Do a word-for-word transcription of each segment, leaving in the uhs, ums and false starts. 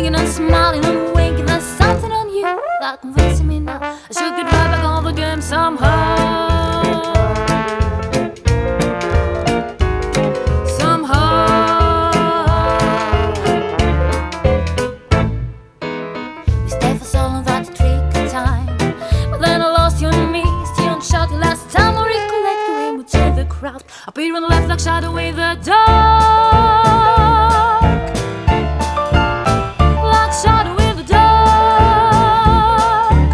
singing and smiling and winking. There's something on you that convinces me now I should get right back on the game somehow. Appear on the left like shadow in the dark, like shadow in the dark.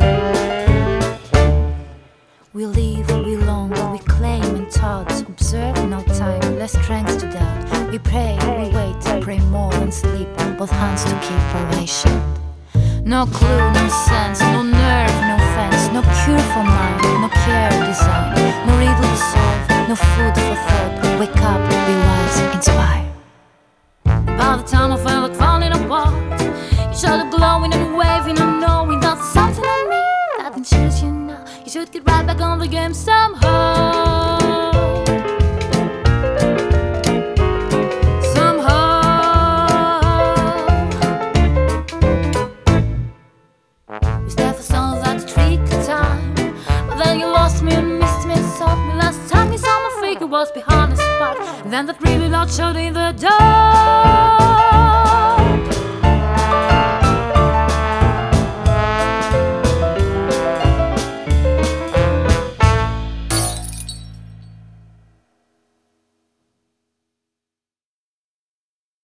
We live, we long, we claim and thought, observe no time, less strength to doubt. We pray, we wait, pray more than sleep, both hands to keep patient. No clue, no sense, no nerve, no fence, no cure for mind, no care design, no riddle to solve, no food for thought. Wake up, be wise, inspire. By the time I felt like falling apart, you showed up glowing and waving and knowing that something on me that can choose you now. You should get right back on the game somehow. Was behind the spot, and then that really loud showed in the dark.